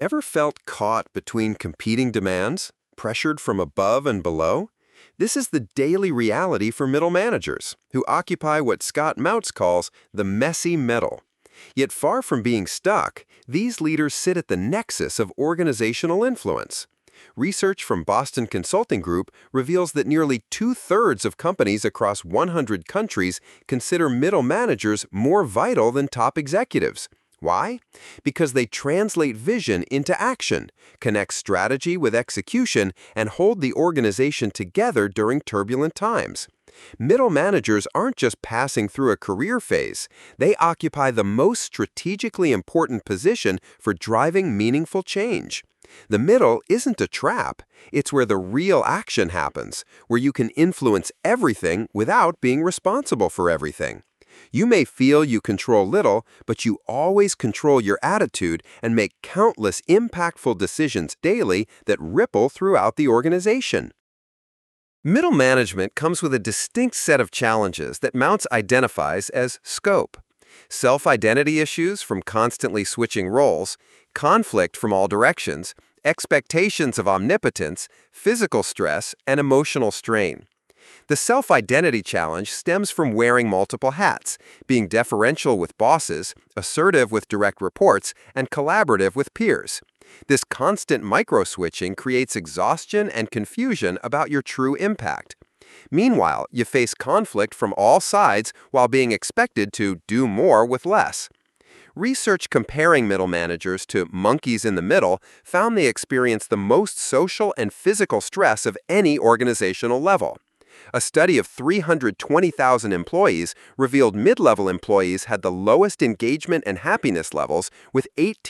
Ever felt caught between competing demands, pressured from above and below? This is the daily reality for middle managers, who occupy what Scott Mouts calls the messy middle. Yet far from being stuck, these leaders sit at the nexus of organizational influence. Research from Boston Consulting Group reveals that nearly two-thirds of companies across 100 countries consider middle managers more vital than top executives. Why? Because they translate vision into action, connect strategy with execution, and hold the organization together during turbulent times. Middle managers aren't just passing through a career phase. They occupy the most strategically important position for driving meaningful change. The middle isn't a trap. It's where the real action happens, where you can influence everything without being responsible for everything. You may feel you control little, but you always control your attitude and make countless impactful decisions daily that ripple throughout the organization. Middle management comes with a distinct set of challenges that Mouts identifies as scope. Self-identity issues from constantly switching roles, conflict from all directions, expectations of omnipotence, physical stress, and emotional strain. The self-identity challenge stems from wearing multiple hats, being deferential with bosses, assertive with direct reports, and collaborative with peers. This constant micro-switching creates exhaustion and confusion about your true impact. Meanwhile, you face conflict from all sides while being expected to do more with less. Research comparing middle managers to monkeys in the middle found they experience the most social and physical stress of any organizational level. A study of 320,000 employees revealed mid-level employees had the lowest engagement and happiness levels, with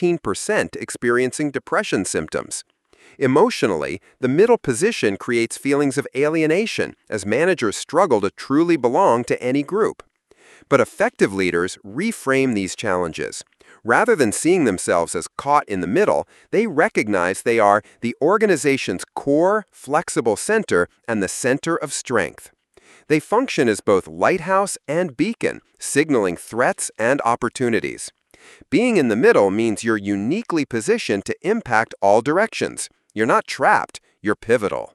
18% experiencing depression symptoms. Emotionally, the middle position creates feelings of alienation as managers struggle to truly belong to any group. But effective leaders reframe these challenges. Rather than seeing themselves as caught in the middle, they recognize they are the organization's core, flexible center and the center of strength. They function as both lighthouse and beacon, signaling threats and opportunities. Being in the middle means you're uniquely positioned to impact all directions. You're not trapped, you're pivotal.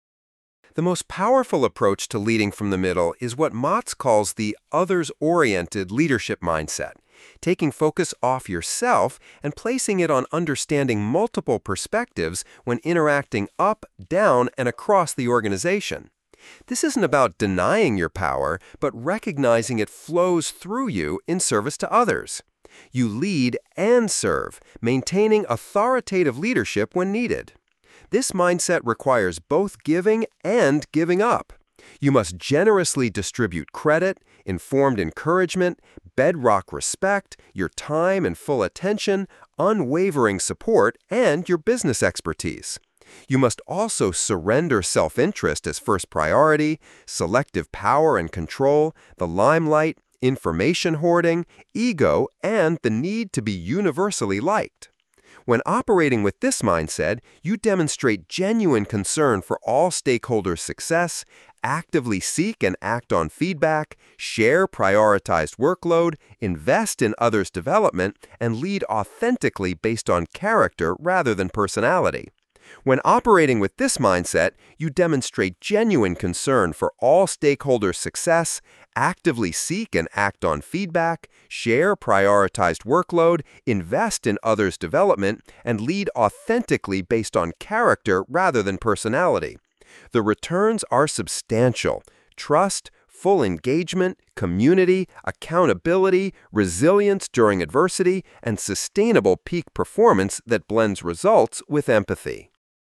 The most powerful approach to leading from the middle is what Mouts calls the others-oriented leadership mindset, taking focus off yourself and placing it on understanding multiple perspectives when interacting up, down, and across the organization. This isn't about denying your power, but recognizing it flows through you in service to others. You lead and serve, maintaining authoritative leadership when needed. This mindset requires both giving and giving up. You must generously distribute credit, informed encouragement, bedrock respect, your time and full attention, unwavering support, and your business expertise. You must also surrender self-interest as first priority, selective power and control, the limelight, information hoarding, ego, and the need to be universally liked. When operating with this mindset, you demonstrate genuine concern for all stakeholders' success, actively seek and act on feedback, share prioritized workload, invest in others' development, and lead authentically based on character rather than personality. When operating with this mindset, you demonstrate genuine concern for all stakeholders' success, actively seek and act on feedback, share prioritized workload, invest in others' development, and lead authentically based on character rather than personality. The returns are substantial: trust, full engagement, community, accountability, resilience during adversity, and sustainable peak performance that blends results with empathy.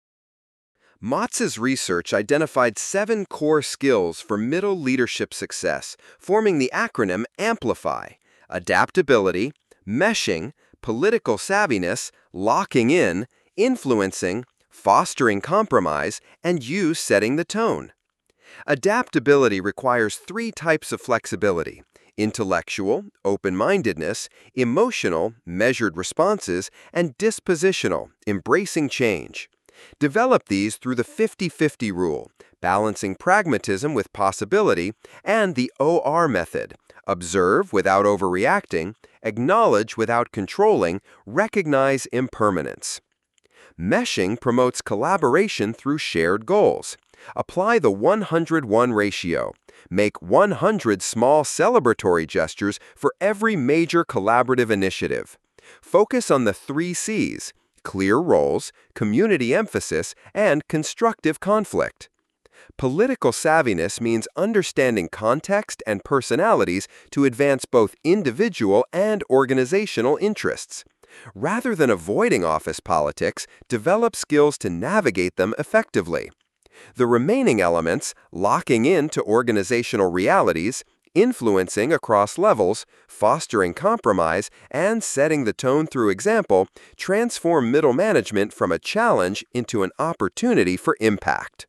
Mouts' research identified 7 core skills for middle leadership success, forming the acronym AMPLIFY: adaptability, meshing, political savviness, locking in, influencing, fostering compromise, and you setting the tone. Adaptability requires 3 types of flexibility: intellectual, open-mindedness; emotional, measured responses; and dispositional, embracing change. Develop these through the 50-50 rule, balancing pragmatism with possibility, and the OR method: observe without overreacting, acknowledge without controlling, recognize impermanence. Meshing promotes collaboration through shared goals. Apply the 100-1 ratio. Make 100 small celebratory gestures for every major collaborative initiative. Focus on the 3 C's: clear roles, community emphasis, and constructive conflict. Political savviness means understanding context and personalities to advance both individual and organizational interests. Rather than avoiding office politics, develop skills to navigate them effectively. The remaining elements, locking into organizational realities, influencing across levels, fostering compromise, and setting the tone through example, transform middle management from a challenge into an opportunity for impact.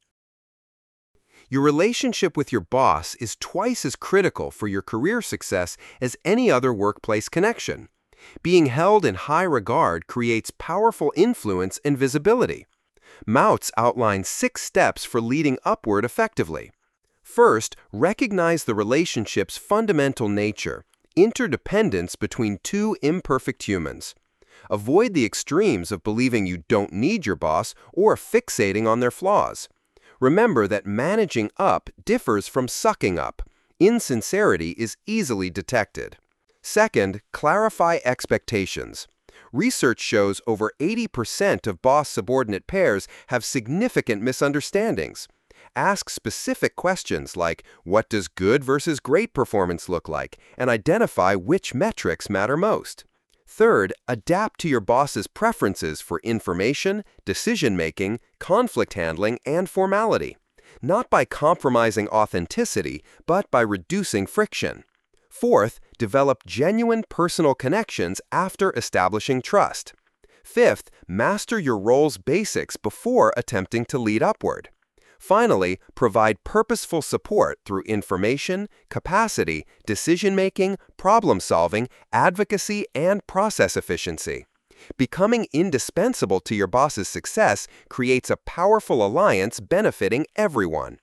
Your relationship with your boss is twice as critical for your career success as any other workplace connection. Being held in high regard creates powerful influence and visibility. Mautz outlines 6 steps for leading upward effectively. First, recognize the relationship's fundamental nature, interdependence between 2 imperfect humans. Avoid the extremes of believing you don't need your boss or fixating on their flaws. Remember that managing up differs from sucking up. Insincerity is easily detected. Second, clarify expectations. Research shows over 80% of boss-subordinate pairs have significant misunderstandings. Ask specific questions like, what does good versus great performance look like, and identify which metrics matter most. Third, adapt to your boss's preferences for information, decision-making, conflict handling, and formality. Not by compromising authenticity, but by reducing friction. Fourth, develop genuine personal connections after establishing trust. Fifth, master your role's basics before attempting to lead upward. Finally, provide purposeful support through information, capacity, decision-making, problem-solving, advocacy, and process efficiency. Becoming indispensable to your boss's success creates a powerful alliance benefiting everyone.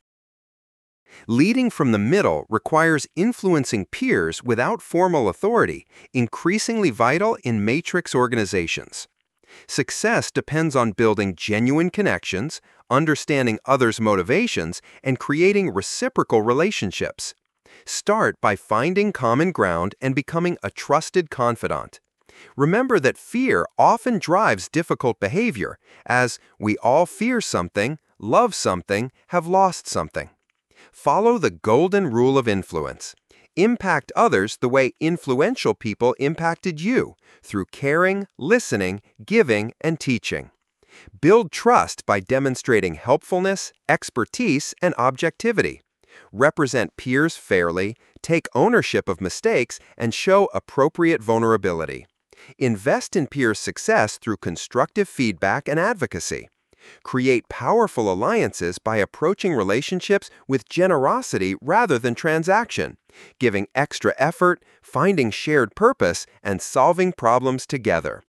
Leading from the middle requires influencing peers without formal authority, increasingly vital in matrix organizations. Success depends on building genuine connections, understanding others' motivations, and creating reciprocal relationships. Start by finding common ground and becoming a trusted confidant. Remember that fear often drives difficult behavior, as we all fear something, love something, have lost something. Follow the golden rule of influence. Impact others the way influential people impacted you, through caring, listening, giving, and teaching. Build trust by demonstrating helpfulness, expertise, and objectivity. Represent peers fairly, take ownership of mistakes, and show appropriate vulnerability. Invest in peers' success through constructive feedback and advocacy. Create powerful alliances by approaching relationships with generosity rather than transaction, giving extra effort, finding shared purpose, and solving problems together.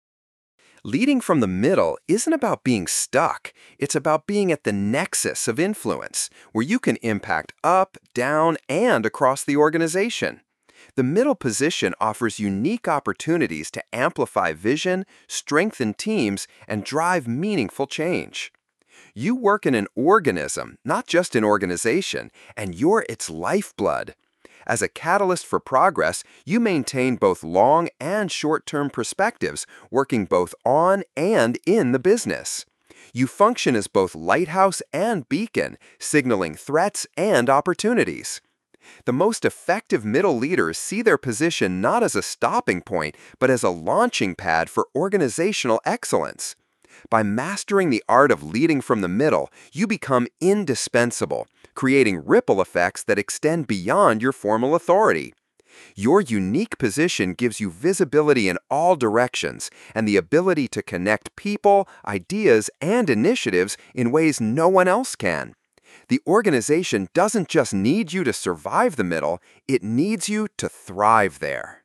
Leading from the middle isn't about being stuck. It's about being at the nexus of influence, where you can impact up, down, and across the organization. The middle position offers unique opportunities to amplify vision, strengthen teams, and drive meaningful change. You work in an organism, not just an organization, and you're its lifeblood. As a catalyst for progress, you maintain both long and short-term perspectives, working both on and in the business. You function as both lighthouse and beacon, signaling threats and opportunities. The most effective middle leaders see their position not as a stopping point, but as a launching pad for organizational excellence. By mastering the art of leading from the middle, you become indispensable, creating ripple effects that extend beyond your formal authority. Your unique position gives you visibility in all directions and the ability to connect people, ideas, and initiatives in ways no one else can. The organization doesn't just need you to survive the middle, it needs you to thrive there.